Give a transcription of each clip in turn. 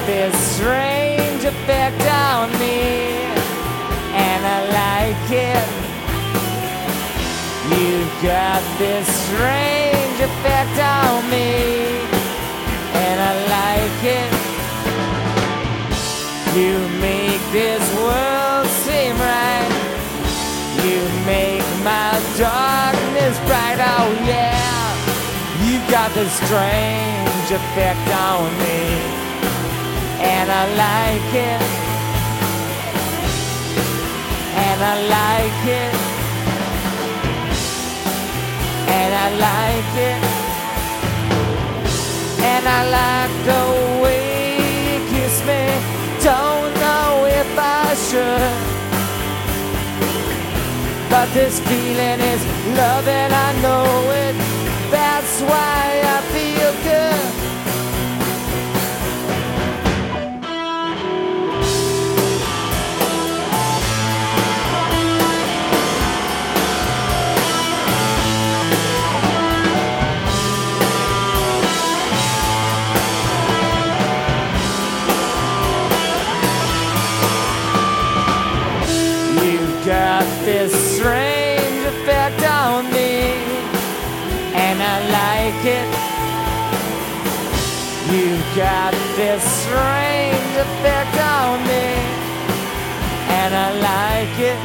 this strange effect on me, and I like it. You got this strange effect on me, and I like it. You make this world seem right. You make my darkness bright. Oh yeah, you got this strange effect on me, and I like it. And I like it. And I like it. And I like the way you kiss me. Don't know if I should, but this feeling is love and I know it. That's why I feel good. Got this strange effect on me, and I like it. You got this strange effect on me, and I like it.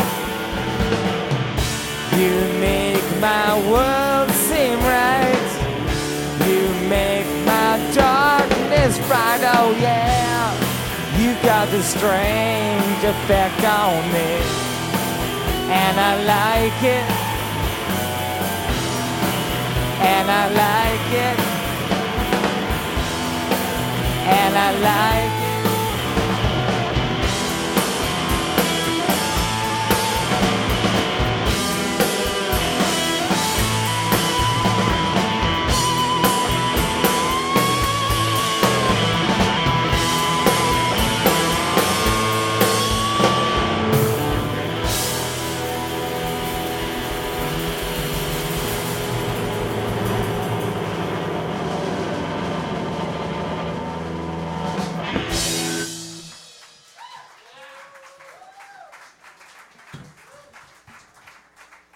You make my world seem right. You make my darkness bright. Oh yeah, you got this strange effect on me, and I like it. And I like it. And I like it.